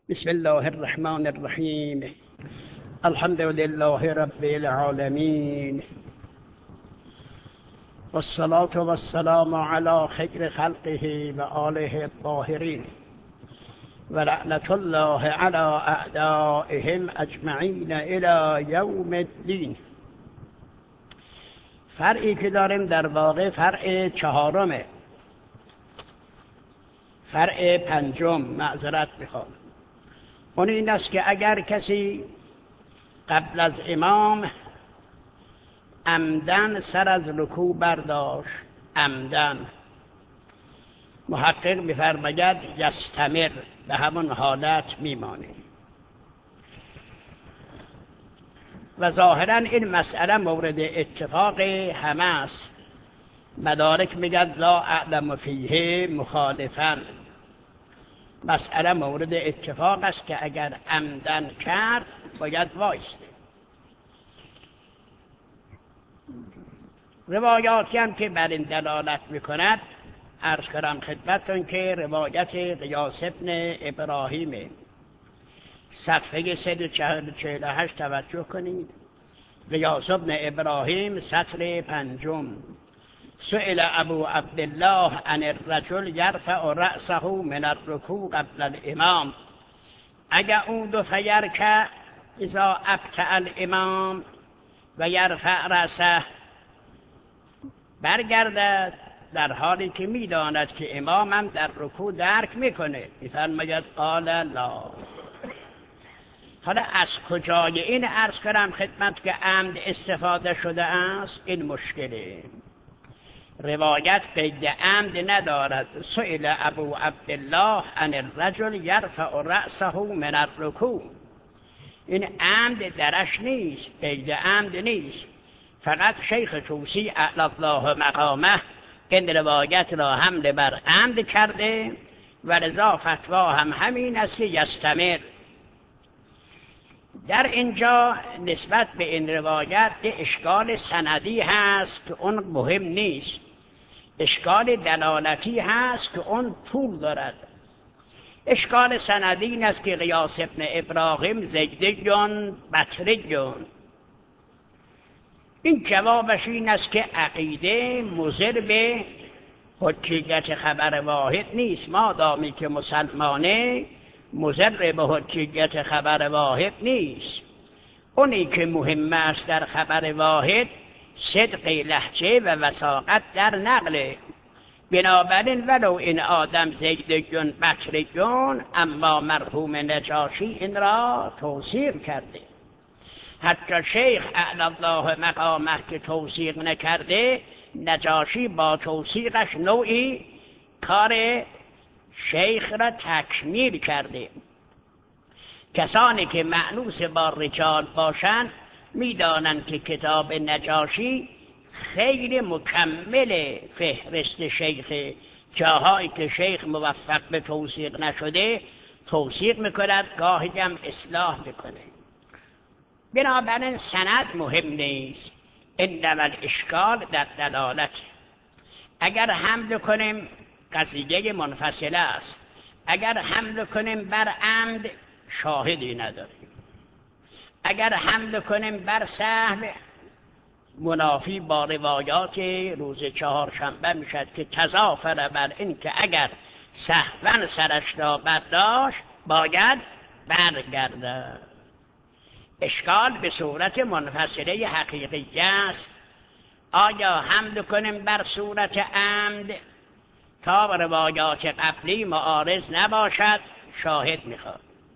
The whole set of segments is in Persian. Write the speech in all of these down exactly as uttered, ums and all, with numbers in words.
بسم الله الرحمن الرحیم. الحمد لله رب العالمین والصلاة والسلام على خیر خلقه و آله الطاهرین و لعنت الله على اعدائهم اجمعین الی یوم الدین. فرعی که داریم در واقع فرع چهارمه، فرع پنجم، معذرت میخوام. اون این است که اگر کسی قبل از امام عمدن سر از رکوع برداشت، عمدن، محقق می‌فرماید یستمر، به همون حالت میمانه. و ظاهرا این مسئله مورد اتفاق همه است. مدارک میگن لا اعلم فیه مخالفا، مسئله مورد اتفاق است که اگر عمدن کرد باید وایسته. روایاتی هم که بر این دلالت میکند عرض کردم خدمتتون که روایت قیاس ابن ابراهیم صفحه صد و چهل و هشت توجه کنید. قیاس ابن ابراهیم سطر پنجم: سئل ابو عبدالله عن الرجل یرفع رأسه من الرکوع قبل الامام اجعود فیرکع اذا ابطأ الامام و یرفع رأسه، برگردد در حالی که میداند که امامم در رکوع درک میکنه. میفرماید قال لا. حالا از کجای این عرض کردم خدمت که عمد استفاده شده است؟ این مشکله. روایت قید عمد ندارد. سئل ابو عبدالله عن الرجل یرفع رأسه من الرکوع، این عمد درش نیست، قید عمد نیست. فقط شیخ طوسی اعلی الله مقامه این روایت را حمل بر عمد کرده و لذا فتوا هم همین است که یستمر. در اینجا نسبت به این روایت اشکال سندی هست که اون مهم نیست، اشکال دلالتی هست که اون طول دارد. اشکال سندی این است که قیاس ابن ابراهیم زیدیون بطریون. این جوابش این است که عقیده مضر به حجیت خبر واحد نیست. مادامی که مسلمانه مضر به حجیت خبر واحد نیست. اونی که مهم است در خبر واحد صدق لهجه و وثاقت در نقله. بنابراین ولو این آدم زیدیون بطریون، اما مرحوم نجاشی این را توثیق کرده. حتی شیخ اعلی الله مقامه که توثیق نکرده، نجاشی با توثیقش نوعی کار شیخ را تکمیل کرده. کسانی که مأنوس با رجال باشند میدانند که کتاب نجاشی خیلی مکمل فهرست شیخ. جاهایی که شیخ موفق به توثیق نشده توثیق میکند، گاهی هم اصلاح میکنه. بنابراین سند مهم نیست، انما الاشکال در دلالت. اگر حمل کنیم قضیه منفصله است، اگر حمل کنیم بر عمد شاهدی نداریم، اگر حمل کنیم بر سهو منافی با روایات روز چهارشنبه میشد که تضافر بر این که اگر سهوا سرش را برداشت باید برگردد. اشکال به صورت منفصله حقیقی است. آیا حمل کنیم بر صورت عمد تا روایات قبلی معارض نباشد؟ شاهد میخواد.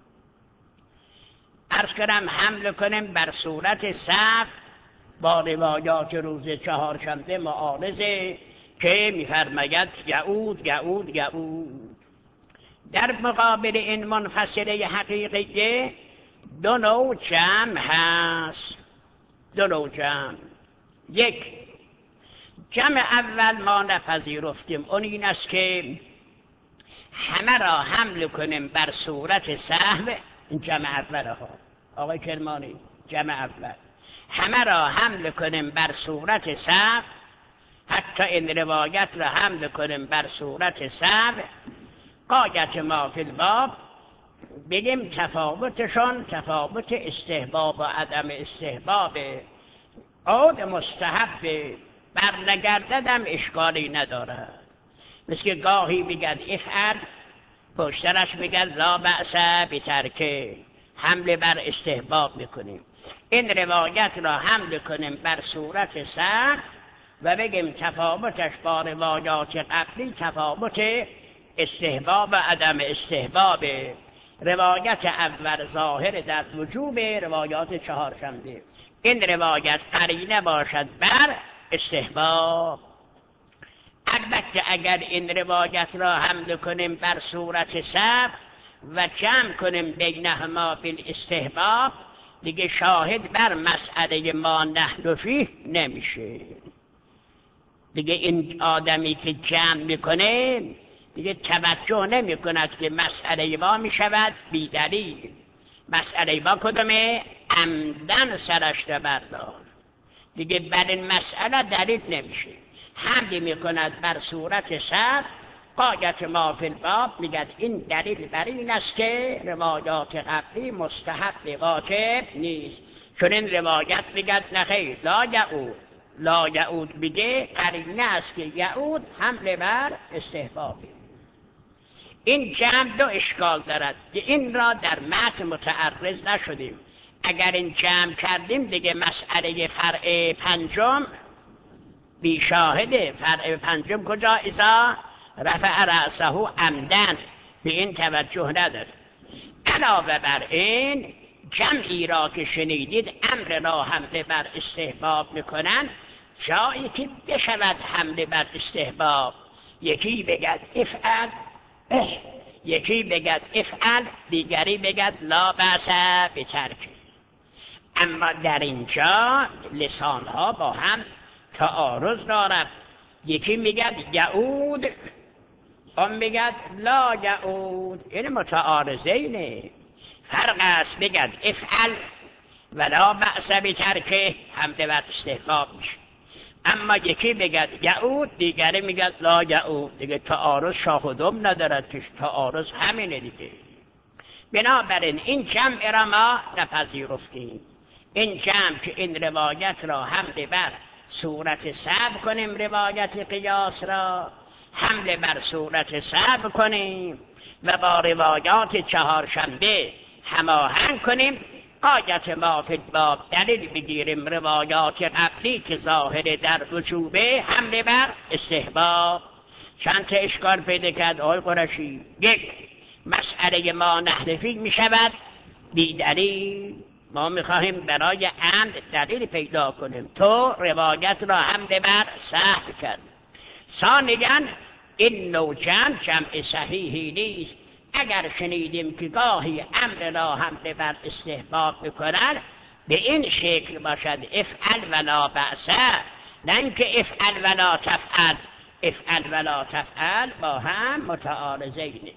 عرض کنم حمل کنیم بر صورت سهو با روایات روز چهارشنبه معارضه که میفرماید یعود یعود یعود. در مقابل این منفصله حقیقیه دو نوع جمع هست. دو نوع جمع. یک، جمع اول ما نپذیرفتیم، اون این است که همه را حمل کنیم بر صورت سهو. این جمع اول ها آقای کرمانی، جمع اول همه را حمل کنیم بر صورت سهو، حتی این روایت را حمل کنیم بر صورت سهو. قایت ما فی الباب بگیم تفاوتشون تفاوت استحباب و عدم استحباب. عود مستحب برنگرددم اشکالی ندارد. مثل گاهی بگد افعل، پشترش بگد لا بأس بترکه، حمله بر استحباب میکنیم. این روایت را حمل کنیم بر صورت سر و بگیم تفاوتش با روایات قبلی تفاوت استحباب و عدم استحباب. روایت اول ظاهر در وجوب روایات چهارشنبه، این روایت قرینه باشد بر استحباب. البته اگر این روایت را حمل کنیم بر صورت سبب و جمع کنیم بینهما بالاستحباب، دیگه شاهد بر مسئله ما نحن فیه نمیشه. دیگه این آدمی که جمع میکنه دیگه توجه نمی کند که مسئله ما می شود بی دلیل. مسئله ما کدومه؟ عمدن سرش را بردار. دیگه بر این مسئله دلیل نمیشه. حمل می کند بر صورت سر. قایت ما فی الباب میگد این دلیل بر این است که روایات قبلی مستحب واجب نیست. چون این روایت میگد نخیر لا یعود، لا یعود میگه قرینه است که یعود حمل بر استحبابی. این جمع دو اشکال دارد که این را در متن متعرض نشدیم. اگر این جمع کردیم دیگه مسئله فرع پنجم بی شاهده. فرع پنجم کجا؟ اذا رفع رأسه عمدن، به این توجه نداره. علاوه بر این جمعی را که شنیدید امر را حمله بر استحباب میکنن، جایی که بشود حمله بر استحباب، یکی بگد افعل، یکی بگد افعل، دیگری بگد لا بأس بترک. اما در اینجا لسانها با هم تعارض دارد. یکی میگد یعود، اون میگد لا یعود. این متعارضه اینه. فرق است بگد افعل و لا بأس بترک، حمله بر استحباب میشه. اما یکی بگد یعود، دیگری میگد لا یعود. دیگه تعارض شاخ و دم ندارد که تعارض همینه دیگه. بنابراین این جمع را ما نپذیرفتیم. این جمع که این روایت را حمله بر صورت سبب کنیم، روایت قیاس را حمله بر صورت سبب کنیم و با روایات چهارشنبه هماهنگ کنیم. قایت ما فی الباب دلیل بگیریم روایات قبلی که ظاهر در وجوبه حمله بر استحباب. چند تا اشکال پیدا کرد آقای قرشی. یک، مسئله ما نحنفی می شود بی دلیل. ما می خواهیم برای عمد دلیل پیدا کنیم، تو روایت را حمله بر سهو کرد. ثانیاً این نوع جمع جمع صحیحی نیست. اگر شنیدیم که گاهی امر را حمله بر استحباب میکنن، به این شکل باشد افعل ولا بأس، نه اینکه افعل ولا تفعل. افعل ولا تفعل با هم متعارضین.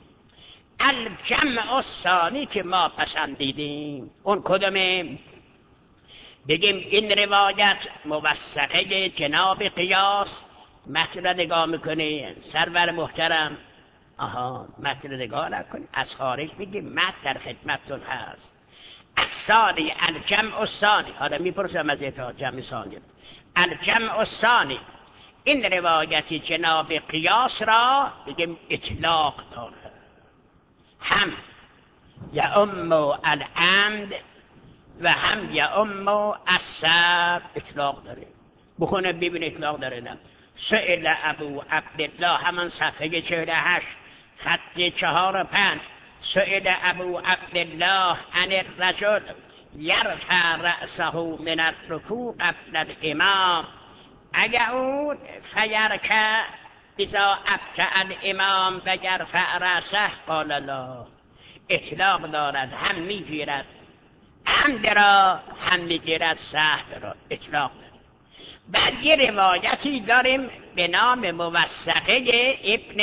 الجمع الثانی که ما پسندیدیم اون کدومه؟ بگیم این روایت موثقه جناب قیاس. متن را نگاه میکنی سرور محترم؟ آها، متن نگاه نکنی، از خارج بگیم متن در خدمتتون هست. الثانی الجمع الثانی. حالا میپرسم از اتحاد جمع ثانی. الجمع الثانی، این روایت جناب قیاس را بگیم اطلاق داره. هم یعم العمد و هم یعم السبب اطلاق داره. بخونه ببین اطلاق داره نه. سئل ابو عبدالله، همان صفحه چهل و هشت خط چهار و پنج. سئل ابو عبدالله عن الرجل یرفع رأسه من الرکوع قبل الامام اجعود فیرکع اذا ابتع الامام و یرفع رأسه قال لا. اطلاق دارد، هم میگیرد عمد را هم میگیرد سهو را. اطلاق دارد. بعد یه روایتی داریم به نام موثقه ابن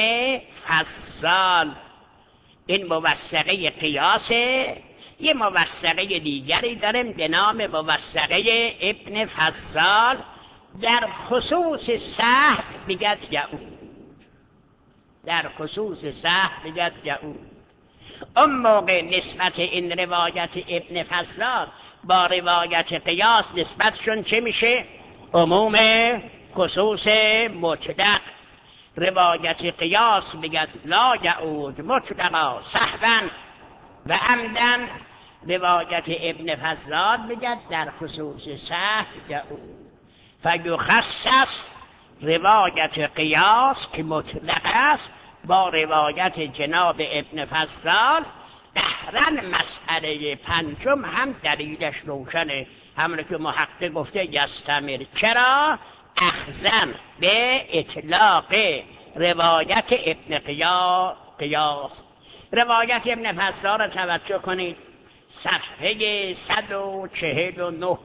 فضال. این موثقه قیاسه. یه موثقه دیگری داریم به نام موثقه ابن فضال. در خصوص سهو بگد یعود. در خصوص سهو بگد یعود. اون موقع نسبت این روایت ابن فضلات با روایت قیاس نسبتشون چه میشه؟ عموم خصوص مطلق. روایت قیاس بگد لا یعود مطلقا سهوا و عمدا، روایت ابن فضلات بگد در خصوص سهو یعود. فیخصص روایت قیاس که مطلق است با روایت جناب ابن فضلات. قهرن مسئله پنجم هم دلیلش روشنه، همون که محقق گفته یستمر. چرا؟ اخذن به اطلاق روایت ابن قیاس. روایت ابن فضلات را توجه کنید، صفحه صد و چهل و نه،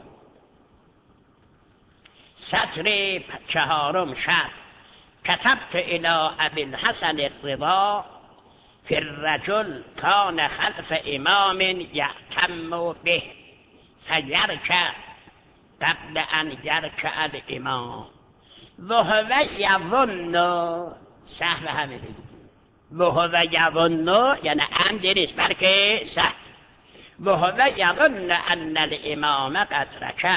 سطر چهارم شد. كتبت الى ابي الحسن الرضا في الرجل كان خلف امام يأتم به فيركع قبل ان يركع الامام وهو يظن سهو همه وهو يظن یعنی عمد نیست بلکه سهو. وهو يظن ان الامام قد ركع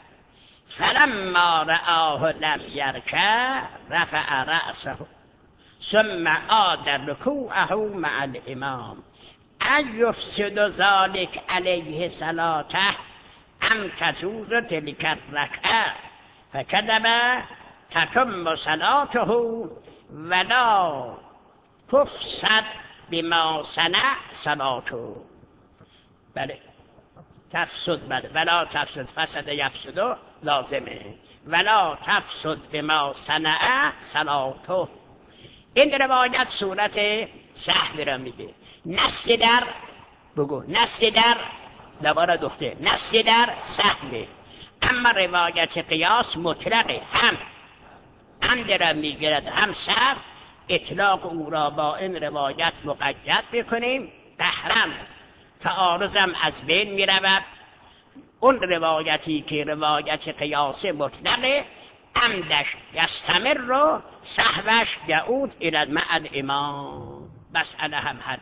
فلما رآه لم يركع رفع رأسه ثم عاد ركوعه مع الامام ان يفسد ذلك عليه صلاته ام تجوز تلك الركعه فكذب تتم صلاته ولا تفسد بما صنع صلاته. بله تفسد، بله ولا تفسد، فسد یفسد لازمه، ولا تفسد بما صنع صلاته. این روایت صورت سهو را میده. نص در بگو نص در دوباره دخته نص در سهوه، اما روایت قیاس مطلقه، هم عمد را میگیرد هم سهو. اطلاق او را با این روایت مقید بکنیم. قهرم تعارضم از بین میرود. اون روایتی که روایت قیاس مطلقه عمدش یستمر رو، سهوش یعود الى مع الامام. مسئله هم حد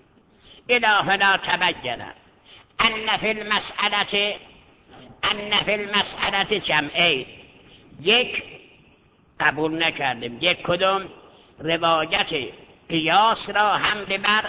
الهنا تبین ان فی المسئله ان فی المسئله جمعین. یک قبول نکردیم، یک کدوم روایت قیاس را حمل بر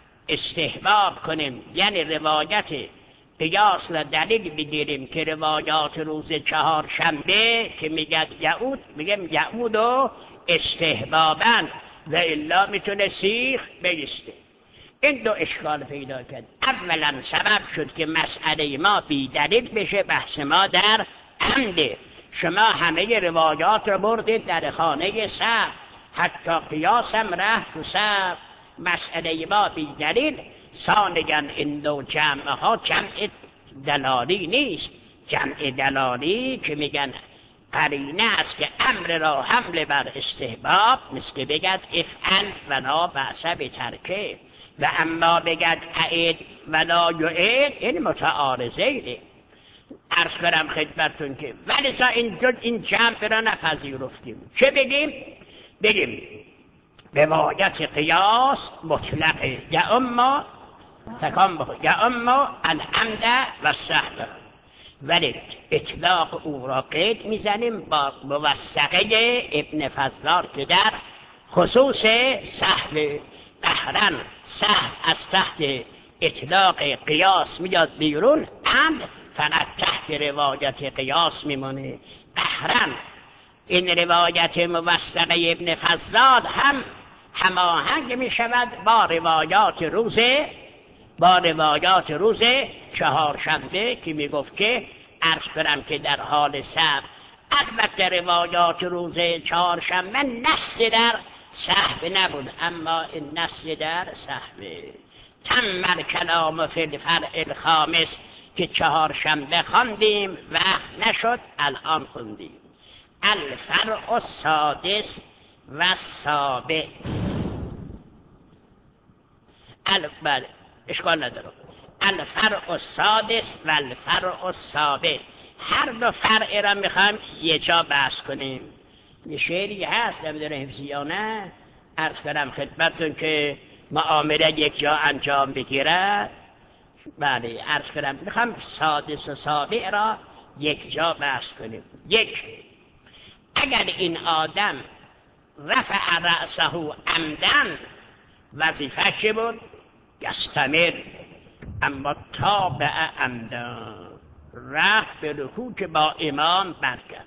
استحباب کنیم، یعنی روایت قیاس را دلیل بگیریم که روایات روز چهار شنبه که میگد یعود، میگم یعود و استحبابا و الا میتونه سیخ بیسته. این دو اشکال پیدا کرد. اولا سبب شد که مسئله ما بی دلیل بشه، بحث ما در عمده. شما همه روایات رو بردید در خانه سهو، حتی قیاس هم رفت تو سهو. مسئله ما بی دلیل. ثانیاً این دو جمع ها جمع دلالی نیست. جمع دلالی که میگن قرینه است که امر را حمل بر استحباب، مثل بگد افعل ولا بأس بترکه، و اما بگد اعید ولا یعید، این متعارضه. عرض کنم خدمتتون که ولذا این این جمع را نپذیرفتیم. چه بگیم؟ بگیم روایت قیاس مطلقه، یا اما تکام بخور یا اما العمد و السهو، ولی اطلاق او را قید میزنیم با موثقه ابن فضلات که در خصوص سهو. قهرن سهو از تحت اطلاق قیاس میاد بیرون، عمد فقط تحت روایت قیاس میمونه. قهرن این روایت موثقه ابن فضلات هم هماهنگ می شود با روایات روز با روایات روز چهارشنبه که می گفت که عرض کنم که در حال سهو. البته روایات روز چهارشنبه نص در سهو نبود، اما این نص در سهوه. تم الکلام فی الفرع الخامس که چهارشنبه خواندیم، وقت نشد الان خوندیم. الفرع السادس و السابع. بله اشکال نداره. الفرع السادس و الفرع السابع، هر دو فرع را میخوایم یه جا بحث کنیم. یه شعری هست نمیدونه حفظی یا نه، عرض کنم خدمتتون که معامله یک جا انجام بگیرد. بله عرض کنم میخوام سادس و سابع را یک جا بحث کنیم. یک، اگر این آدم رفع رأسه عمدن وظیفه چه بود؟ یستمر، اما تابع عمدن رفت به رکوع که با امام برگرد.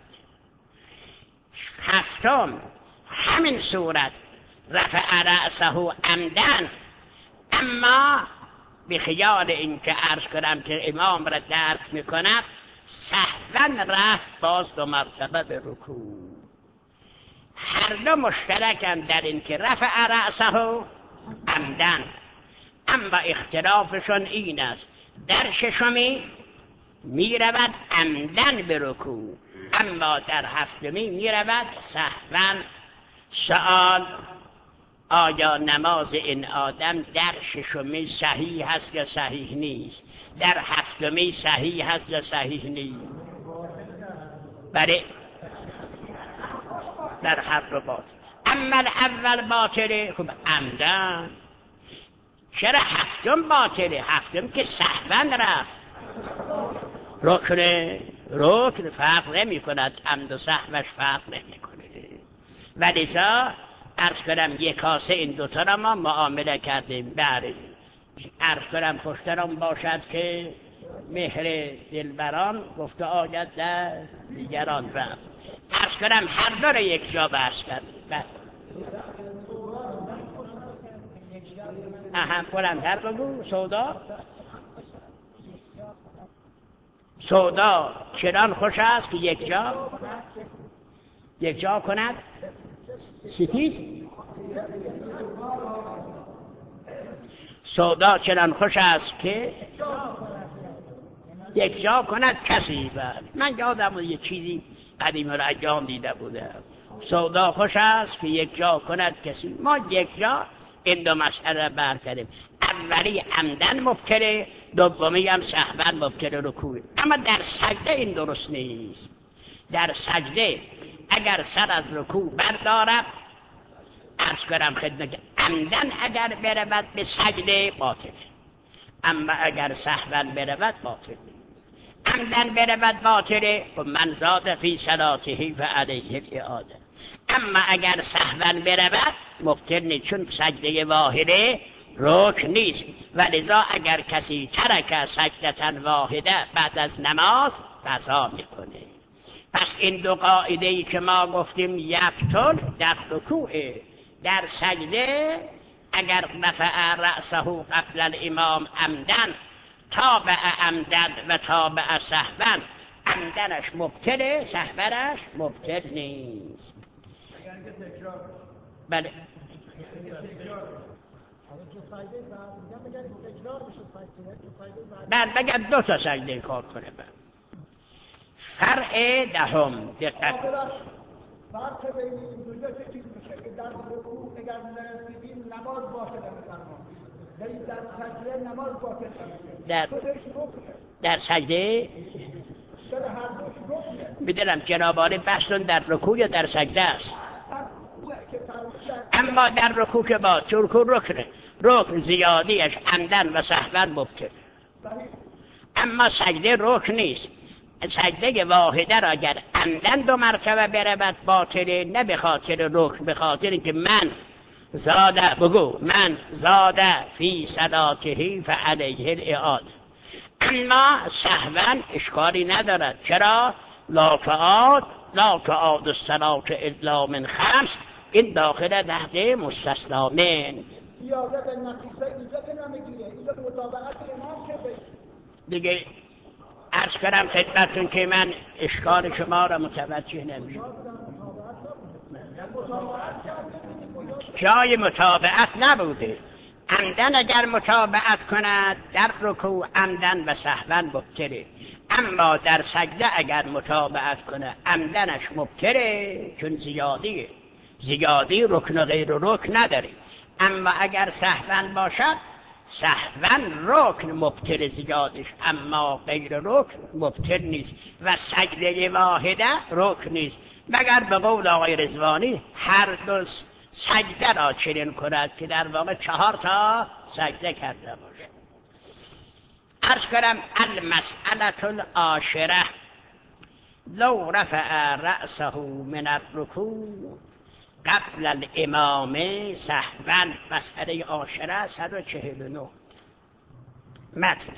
هفتم، همین صورت رفع رأسه عمدن اما به خیال این که عرض کنم که امام را درک میکند سهوا رفت باز دو مرتبه به رکوع. هر دو مشترکن در این که رفع رأسه عمدن، اما اختلافشون این است در ششمی می رود عمدن به رکوع، اما در هفتمی می رود سهوا. سؤال: آیا نماز این آدم در ششمی صحیح هست یا صحیح نیست؟ در هفتمی صحیح هست یا صحیح نیست؟ بله در هر دو باطل. اما اول باطله، خب عمدن. چرا هفتم باطله؟ هفتم که سهوا رفت. رکن رکن فرق نمی کند، عمد و سهوش فرق نمی کند. ولیزا عرض کنم یک کاسه این دوتا را ما معامله کردیم. بله عرض کنم خوشترم باشد که مهر دلبران گفته آید در دیگران رفت. عرض کنم هر دو را یک جا بحث کردیم. بله اهم بلندتر بگو. سودا سودا چنان خوش است که یک جا یک جا کند ستیز. سودا چنان خوش است که یک جا کند کسی. بر من یادم بود یه چیزی قدیم را ایام دیده بودم. سودا خوش است که یک جا کند کسی. ما یک جا این دو مسئله را بر کردیم. اولی عمدن مبتله، دومی هم سهوا مبتله رکوع. اما در سجده این درست نیست. در سجده اگر سر از رکوع بردارد عرض کنم خدمت عمدن اگر برود به سجده باطل، اما اگر سهوا برود باطل. عمدن برود باطله و من زاد فی صلاته فعلیه الاعاده، اما اگر سهوا برود مبطل نیست، چون سجده واحده رکن نیست. ولذا اگر کسی ترک سجدة واحده بعد از نماز قضا میکنه. پس این دو قاعده ای که ما گفتیم یبطل در رکوع، در سجده اگر رفع رأسه قبل الامام عمدن تابع عمدن و تابع سهوا، عمدنش مبطله، سهوش مبطل نیست. بله بعد بگم دو تا سجده کار کنه. بعد فرع دهم دقت فرق بین این دو تا چیز میشه که در رکوع اگر نرسیدیم نماز باطل می‌کنه، ولی در سجده نماز باطل می‌شه. در در سجده در هر دوش رکنه. می‌دونم جنابان بحثون در رکوع یا در سجده است. اما در رکوع که با رکوع رکنه، رکن زیادیش عمدن و سهوا مبطل. اما سجده رکن نیست. سجده واحده را اگر عمدن دو مرتبه برود باطله، نه به خاطر رکن، به خاطر اینکه من زاده بگو من زاده فی صلاته فعلیه الاعاده. اما سهوا اشکالی ندارد. چرا؟ لا تعاد لا تعاد الصلاة الا من خمس، این داخل تحت مستثنا من. زیادت نقیصه اینجا که نمیگیره، اینجا مطابقت امام که دیگه عرض کردم خدمتتون که من اشکال شما را متوجه نمیشم. جای متابعت نبوده. عمدن اگر متابعت کند در رکوع عمدن و سهوا مبطله، اما در سجده اگر متابعت کنه عمدنش مبطله، چون زیادیه. زیادی رکن و غیر رکن نداره. اما اگر سهوا باشد سهوا رکن مبطل زیادش، اما غیر رکن مبطل نیست. و سجده واحده رکن نیست، مگر به قول آقای رضوانی هر دو سجده را چنین کند که در واقع چهار تا سجده کرده باشد. عرض کنم المسئلة العاشرة لو رفع رأسه من الرکوع قبل الامام سهوا. مسئله عاشره صد و چهل و نه متن.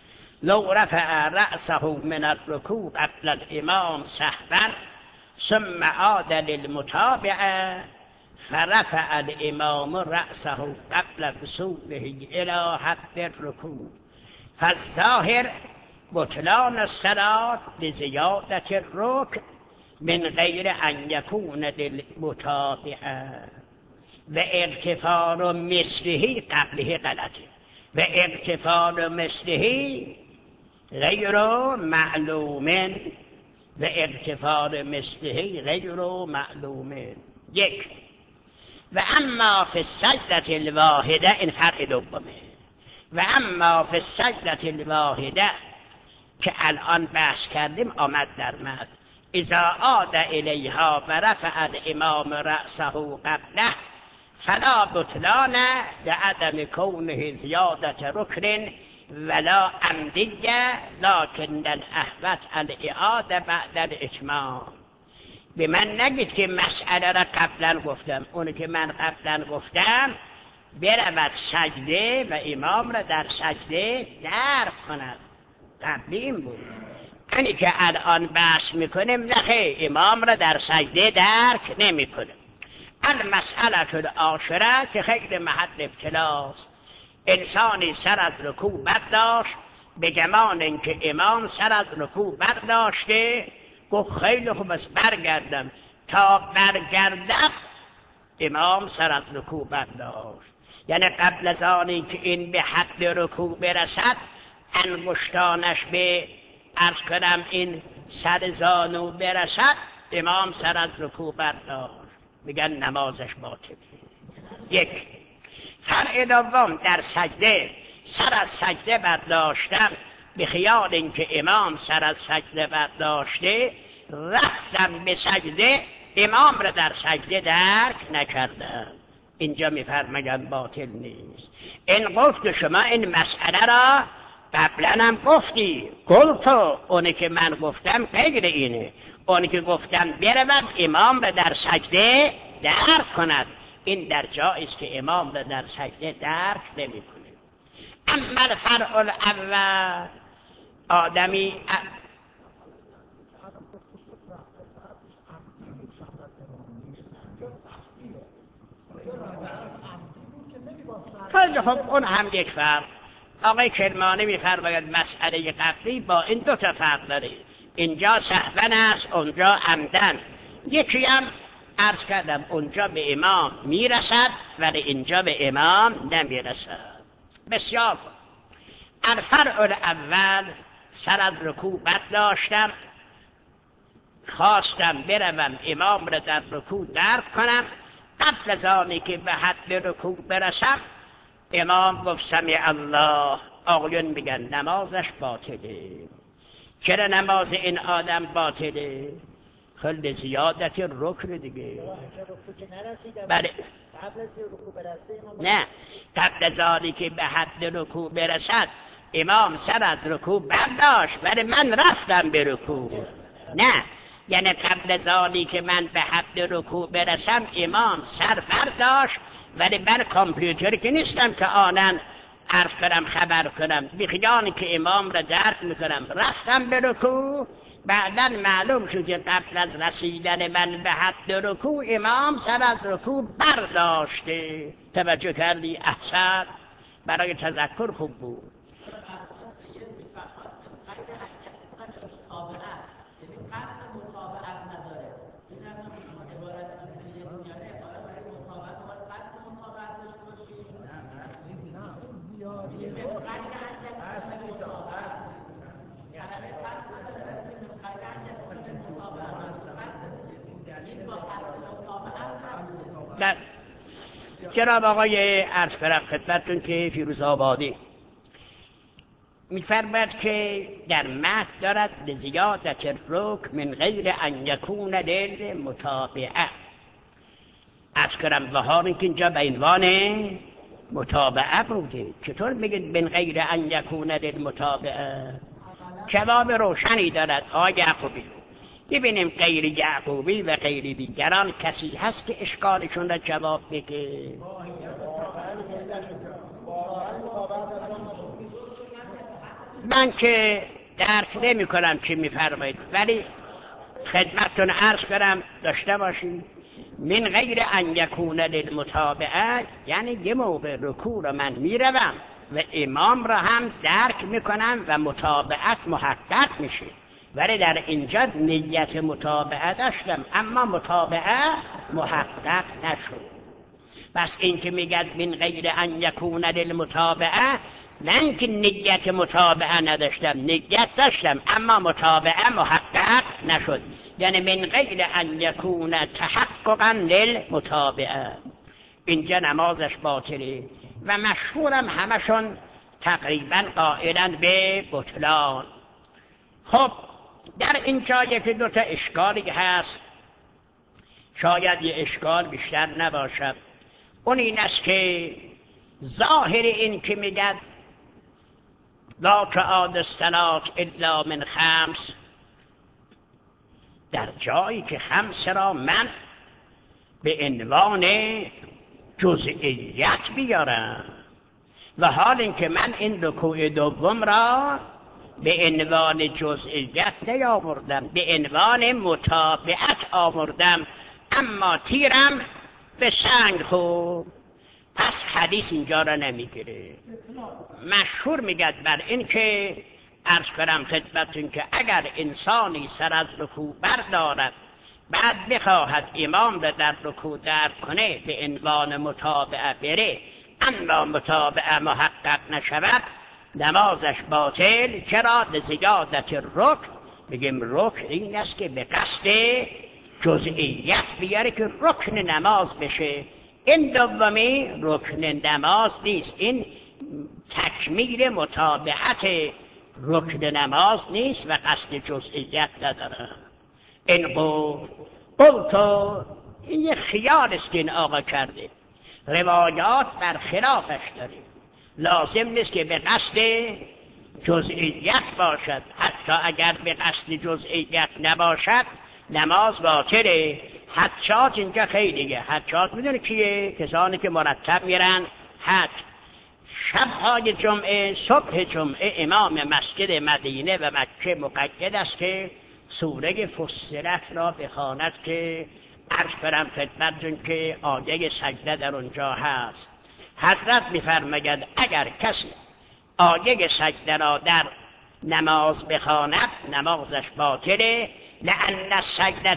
لو رفع رأسه من الرکوع قبل الامام سهوا ثم عاد للمتابعه فرفع الامام رأسه قبل وصوله الى حد الرکوع فالظاهر بطلان الصلاة لزیادة الرکن من غیر ان یکون للمتابعه و اغتفار مثله قبله غلطه و اغتفار مثله غیر معلوم و اغتفار مثله غیر معلوم. یک و اما فی السجدة الواحده، این فرق دومه، و اما فی السجدة الواحده که الان بحث کردیم آمد در مد اذا عاد الیها و رفع الامام رأسه قبله فلا بطلان لعدم کونه زیادة رکن ولا عمدیه لکن الاحوط الاعاده بعد الاتمام. به من نگید که مسئله را قبلا گفتم، اونی که من قبلا گفتم برود سجده و امام را در سجده درک کند. قبلی این بود. اینی که الان بحث میکنیم نخیر، امام را در سجده درک نمیکنه. المسئله العاشره که خیلی محل ابتلاست، انسانی سر از رکوع برداشت به گمان اینکه امام سر از رکوع برداشته، گفت خیلی خوب است برگردم. تا برگردم امام سر از رکوع برداشت، یعنی قبل از آنی که این به حد رکوع برسد انگشتانش به عرض کنم این سر زانو برسد امام سر از رکوع برداشت، میگن نمازش باطله. یک. فرع دوم در سجده سر از سجده برداشتم به خیال اینکه امام سر از سجده برداشته، رفتم به سجده امام را در سجده درک نکردم. اینجا میفرمایند باطل نیست. این گفت که شما این مسئله را قبلا هم گفتی، گفتو اونی که من گفتم غیر اینه، اونی که گفتم برود امام را در سجده درک کند. این در جایی است که امام را در سجده درک نمی کنه. اما الفرع الاول آدمی خیلی خب اون هم یک فرق. آقای کرمانی می‌فرماید مسئله قبلی با این دو تا فرق داره، اینجا سهوا است اونجا عمدن. یکی هم عرض کردم اونجا به امام میرسد ولی اینجا به امام نمیرسد. بسیار خوب. الفرع الاول سر از رکوع برداشتم، خواستم بروم امام را در رکوع درک کنم. قبل از آنی که به حد رکوع برسم امام گفت سمع الله، آقایون میگن نمازش باطله. چرا نماز این آدم باطله؟ خیلی زیادت رکن دیگه. بله نه، قبل از آنی که به حد رکوع برسد امام سر از رکوع برداشت ولی من رفتم به رکوع. نه، یعنی قبل از آنی که من به حد رکوع برسم امام سر برداشت ولی من کامپیوتر که نیستم که آنن عرض کنم خبر کنم، بیخیانی که امام را درک میکنم رفتم به رکوع. بعداً معلوم شد که قبل از رسیدن من به حد رکوع امام سر از رکوع برداشته. توجه کردی؟ احسن، برای تذکر خوب بود. در جناب آقای عرض کنم خدمتتون که فیروز آبادی می‌فرماید که در متن دارد لزیادة الرکن من غیر ان یکون للمتابعه. عرض کردم و حال اینکه اینجا به عنوان متابعه بوده، چطور میگید من غیر ان یکون للمتابعه؟ جواب روشنی دارد آقای یعقوبی. ببینیم غیر یعقوبی و غیر دیگران کسی هست که اشکالشون را جواب بگه؟ من که درک نمی کنم چی میفرمایید، ولی خدمتتون عرض کنم داشته باشید من غیر ان یکون للمتابعه یعنی یه موقع رکوع را من میروم و امام را هم درک میکنم و متابعت محقق میشه، ولی در اینجا نیت متابعه داشتم اما متابعه محقق نشد. پس این که میگد من غیر ان یکون للمتابعه، نه اینکه نیت متابعه نداشتم، نیت داشتم اما متابعه محقق نشد، یعنی من غیر ان یکون تحققا للمتابعه، اینجا نمازش باطله و مشهورم همشون تقریبا قائلن به بطلان. خب در اینجا یکی دوتا اشکالی هست، شاید یه اشکال بیشتر نباشد. اون این است که ظاهر این که میگد لا تعاد الصلاة الا من خمس، در جایی که خمس را من به عنوان جزئیت بیارم و حال اینکه من این رکوع دوم را به عنوان جزئیت نیاوردم، به عنوان متابعت آوردم، اما تیرم به سنگ خورد، پس حدیث اینجا را نمیگیره. مشهور میگد بر این که عرض کنم خدمتتون که اگر انسانی سر از رکوع بردارد بعد بخواهد امام را در رکوع در کنه به عنوان متابعه بره اما متابعه محقق نشود نمازش باطل. چرا؟ لزیادت رکن، بگیم رکن این است که به قصد جزئیت بیاره که رکن نماز بشه. این دومی رکن نماز نیست، این تکمیل متابعت رکن نماز نیست و قصد جزئیت نداره. این قول قلتو این یه خیال است که این آقا کرده، روایات بر خلافش داره، لازم نیست که به قصد جزئیت باشد، حتی اگر به قصد جزئیت نباشد نماز باطله. حجات اینجا خیلیه، حجات میدونه کیه؟ کسانی که مرتب میرن حج. شبهای جمعه صبح جمعه امام مسجد مدینه و مکه مقید است که سوره فصلت را بخواند که عرض کنم خدمتتون که آیه سجده در اونجا هست. حضرت میفرماید اگر کسی آیه سجده را در نماز بخواند نمازش باطله، لأن السجده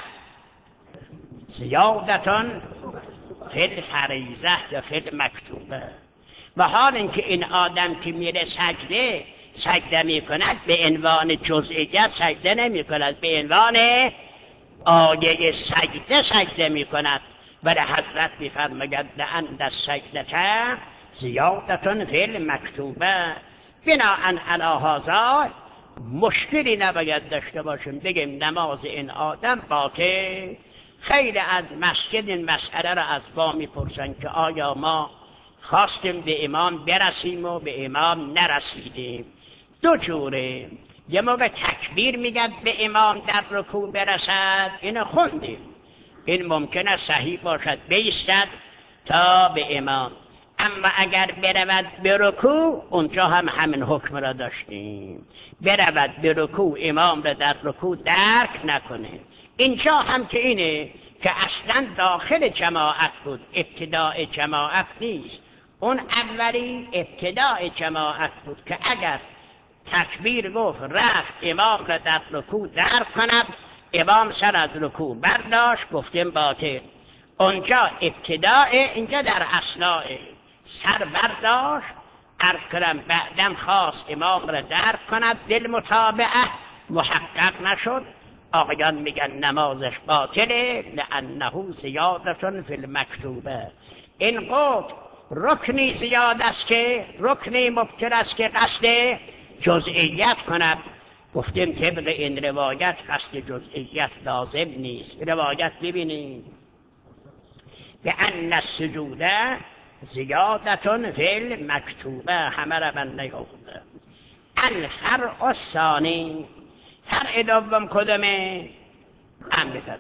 زیادتان فی الفریضه یا فی المکتوبه، و حال اینکه این آدم که میره سجده سجده میکند به عنوان جزئیت سجده نمیکند، به عنوان آیه سجده سجده میکند. ولی حضرت میفرماید لأن السجده زیادتان فی المکتوبه، بناء علی هذا مشکلی نباید داشته باشیم بگیم نماز این آدم باطل. خیلی از مسجد این مسئله را از ما میپرسن که آیا ما خواستیم به امام برسیم و به امام نرسیدیم. دو جوره، یه موقع تکبیر میگد به امام در رکوع برسد، اینو خوندیم، این ممکنه صحیح باشد بیستد تا به امام، اما اگر برود به رکوع اونجا هم همین حکم را داشتیم، برود به رکوع امام را در رکوع درک نکنه. اینجا هم که اینه که اصلا داخل جماعت بود، ابتداء جماعت نیست، اون اولی ابتداء جماعت بود که اگر تکبیر گفت رفت امام را در رکوع درک کند، امام سر از رکوع برداشت گفتیم باطل. اونجا ابتداء، اینجا در اثناء سر برداشت عرض کنم بعدم خواست امام را درک کند، دل متابعه محقق نشد، آقایان میگن نمازش باطله لأنه زیادتون فی المکتوبه. این قول رکنی زیاد است که رکنی مبتل است که قصد جزئیت کند. گفتیم طبق این روایت قصد جزئیت لازم نیست. روایت ببینید به ان السجود زیادتون فی المکتوبه، همه را من نیاورده. الفرع الثانی، فرع دوم کدومه؟ هم بفرد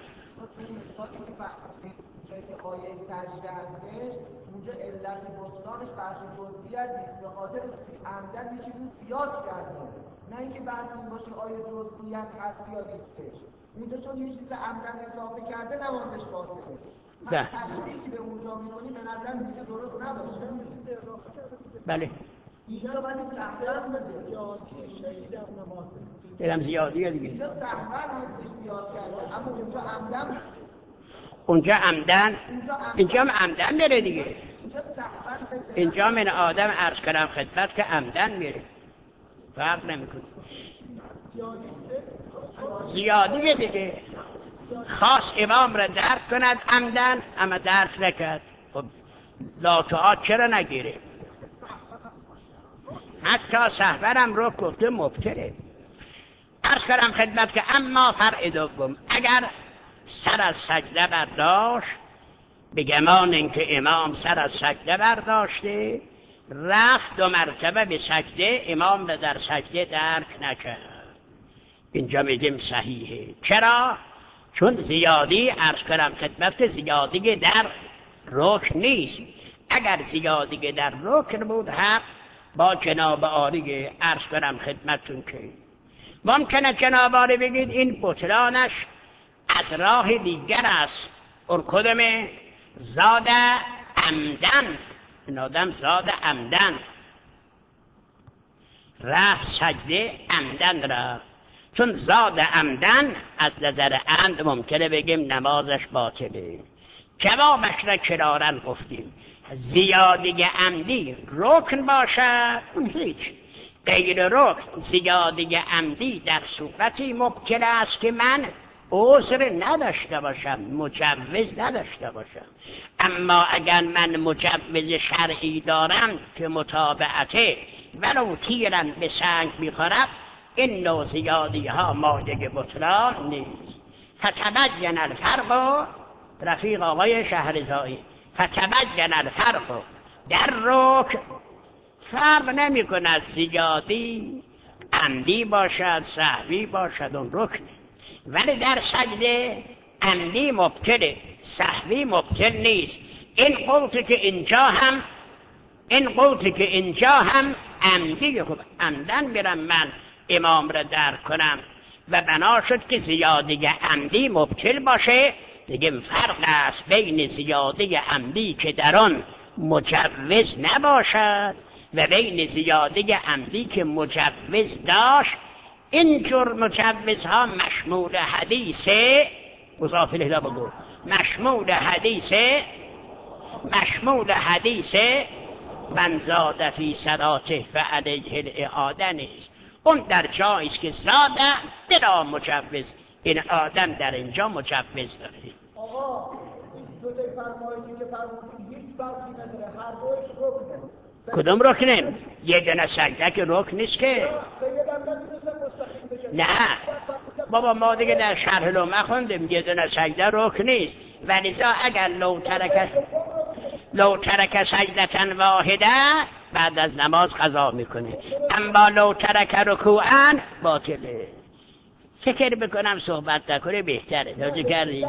آیه سجده هستش، اونجا علت بطلانش بحث جزئیت نیست، به خاطر عمدن یه چیزی زیاد کرده، نه اینکه بحث این باشه آیه جزئیت هست یا نیستش. اونجا چون یه چیز عمدن اضافه کرده نمازش باطله. ده تشریحی به اونجا می‌کنی به نظر میاد درست نباشه. بله اینجا باید سهوا بده یا شهید در نماز دلم زیادیه دیگه. اینجا سهوا هستش زیاد کرده، اما اونجا عمدن اونجا عمدن اینجا هم عمدن میره دیگه. اینجا من آدم عرض کردم خدمت که عمدن میره، فرق نمیکنه. زیادیه دیگه. خاص امام را درک کند عمدن، اما درک نکرد، خب لاتوات چرا نگیره؟ حتی سهورم رو گفته مبتله. عرض کردم خدمت که اما فرع دوم، اگر سر از سجده برداشت، به گمان اینکه امام سر از سجده برداشته، رفت دو مرتبه به سجده، امام را در سجده درک نکرد، اینجا میگیم صحیحه. چرا؟ چون زیادی عرض کردم خدمت زیادی در رکن نیست. اگر زیادی در رکن بود حق با جناب عالی عرض کردم خدمتتون که ممکنه جناب عالی بگید این بطلانش از راه دیگر است. اون کدومه؟ زاد عمدن. این آدم زاد عمدن رفت سجده عمدن را، چون زاد عمدن از نظر عمد ممکنه بگیم نمازش باطله. جوابش را کرارن گفتیم. زیادی عمدی رکن باشه هیچ، غیر رکن زیادی عمدی در صورتی مبتل است که من عذر نداشته باشم، مجوز نداشته باشم. اما اگر من مجوز شرعی دارم که متابعته ولو تیرن به سنگ میخورد، این نوع زیادی ها مایه بطلان نیست. فتبین الفرق، رفیق آقای شهرزایی، فتبین الفرق در رکن فرق نمی کند زیادی عمدی باشد سهوی باشد اون رکنه، ولی در سجده عمدی مبتله سهوی مبتل نیست. این قوتی که اینجا هم این قوتی که اینجا هم عمدی، خب عمدن برم من امام را درک کنم و بنا شد که زیادی عمدی مبتل باشه، دیگه فرق است بین زیادی عمدی که در آن مجوز نباشد و بین زیادی عمدی که مجوز داشت. اینجور مجوزها مشمول حدیث مضاف الیه بگو مشمول حدیث مشمول حدیث من زاد فی صلاته فعلیه الاعاده نیست. اون در جایی است که زاده بلا مجوز، این آدم در اینجا مجوز داره. آقا این دو تا فرمایشی که فرمودید هیچ فرقی نداره، هر دوش رکنه. کدوم رکنه؟ یه دونه سجده که رکن نیست که. نه بابا ما دیگه در شرح لومه خوندیم یه دونه سجده رکن نیست، ولذا اگر لو ترک لو ترک سجدتن واحده بعد از نماز قضا میکنه، اما لو ترک رکوعا باطله. فکر بکنم صحبت نکنه بهتره. توجه کردید؟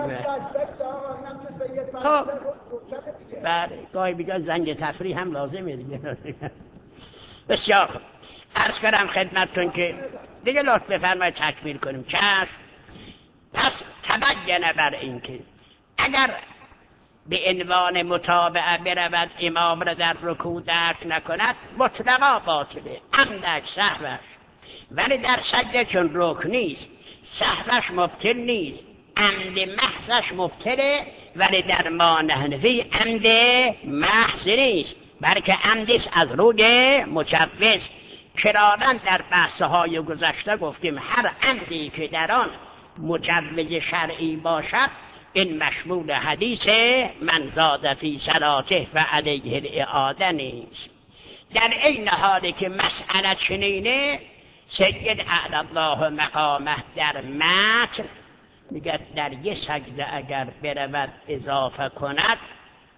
خب بله گاهی بیگاه زنگ تفریح هم لازمه دیگه. بسیار خوب، عرض کردم خدمتتون که دیگه لطف بفرمایید تکمیل کنیم. چشم. پس تبین بر این که اگر به عنوان متابعه برود امام را در رکوع درک نکند مطلقا باطله، عمدش سهوش. ولی در سجده چون رکن نیست سهوش مبتل نیست، عمد محضش مبتله، ولی در ما حنفی عمد محض نیست بلکه عمدش از روی مجوز. کرارن در بحث‌های گذشته گفتیم هر عمدی که در آن مجوز شرعی باشد این مشمول حدیث من زاد فی صلاته فعلیه الاعاده نیست. در این حالی که مسئله چنینه سید اعلی الله مقامه در متن میگه در یه سجده اگر برود اضافه کند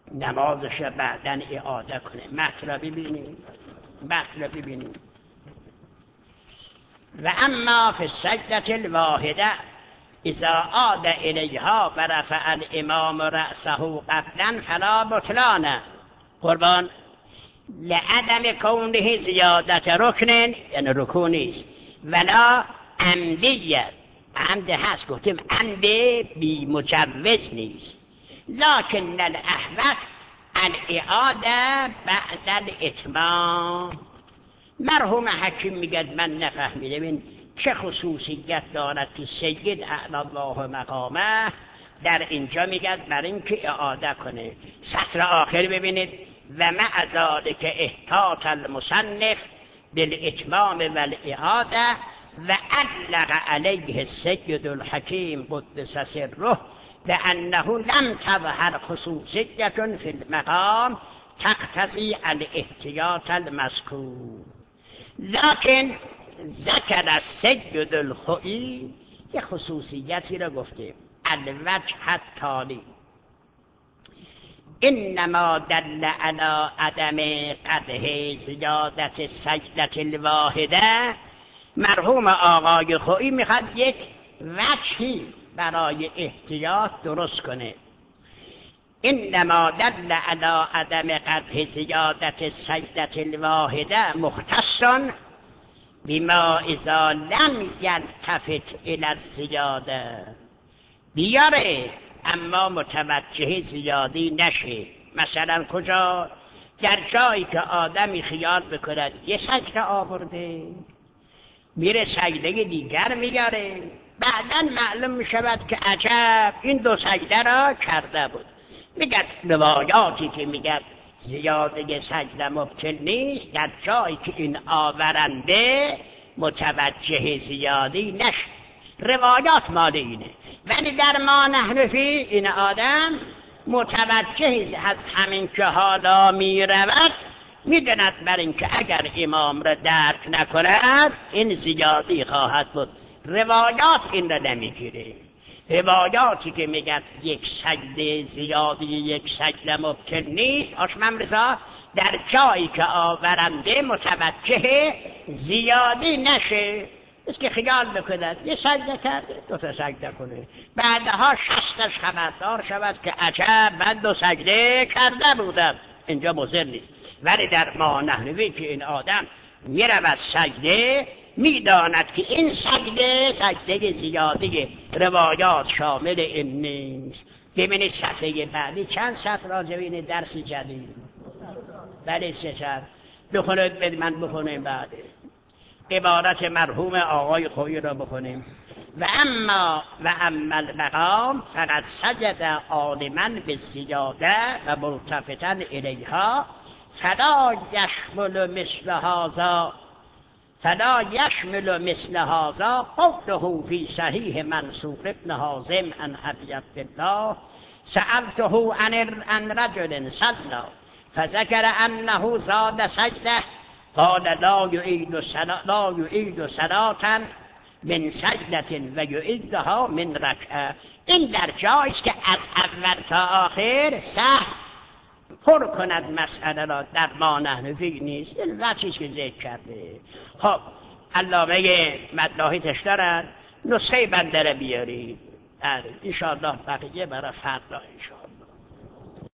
نمازش بعدن اعاده کنه. مطلب ببینیم مطلب ببینیم و اما فی السجدة الواحده اذا عاد الیها و رفع الامام رأسه قبلا فلا بطلان قربان لعدم کونه زیادت رکن، یعنی رکوع نیست، ولا عمدیت، عمد هست گفتیم عمد بی مجوز نیست، لکن الاحوط الاعاده بعد الاتمام. مرحوم حکیم میگه من نفهمیدم این چه خصوصیت دارد که سید اعلی الله مقامه در اینجا میگه برای اینکه اعاده کنه. سطر آخر ببینید و مع ذلک احتاط المصنف بالاتمام والاعاده و علق علیه السید الحکیم قدس سره لانه لم تظهر خصوصیت فی المقام تقتضی الاحتیاط المذکور. لکن ذکر السید الخوئی یه خصوصیتی را گفته، الوجه التالی انما دل علی عدم قدح زیادت سجدة الواحده. مرحوم آقای خوئی میخواد یک وجهی برای احتیاط درست کنه. انما دل علی عدم قدح زیادت سجدة الواحده مختص بما اذا لم یلتفت الی الزیاده. بیاره اما متوجه زیادی نشه. مثلا کجا؟ در جایی که آدمی خیال بکند یه سجده آورده میره سجده دیگر میاره، بعدا معلوم میشود که عجب این دو سجده را کرده بود. میگه روایاتی که میگه زیاده سجده مبطل نیست در جایی که این آورنده متوجه زیادی نشه. روایات مال اینه، ولی در ما نحنفی این آدم متوجه از همین که حالا می رود میداند بر این که اگر امام را درک نکند این زیادی خواهد بود. روایات این را نمیگیره. روایاتی که میگن یک سجده زیادی یک سجده مبطل نیست آشمم رضا در جایی که آورنده متوجه زیادی نشه، است که خیال بکند یه سجده کرده دو تا سجده کنه، بعدها شستش خبردار شود که عجب من دو سجده کرده بودم. اینجا مضر نیست. ولی در ما نحنوی که این آدم میرود سجده میداند که این سجده سجده زیاده، روایات شامل این نیست. ببینید صفحه بعدی چند سطر راجبین درس جدید، بله سه سطر بخونید، من بخونیم بعد عبارت مرحوم آقای خویی را بخونیم. و اما و اما المقام فقط سجد عالما بالزیاده و ملتفتا الیها فلا یشمل مثل هذا فلا یشمل مثل هذا قوله فی صحیح منصور ابن حازم عن ابی عبدالله سألته عن عن رجل صلى فذكر انه زاد سجده قال لا يعيد صلاة لا يعيد صلاة من سجدة و یعیدها من رکعه. این در جایی است که از اول تا آخر سهو پر کند مسئله را. در ما نحنفی نیست، این وقتی که ذکر کرده. خب علامه مدلاحیتش دارن، نسخه بنده را بیارید. ان شاء الله بقیه برای فردا ان شاء الله.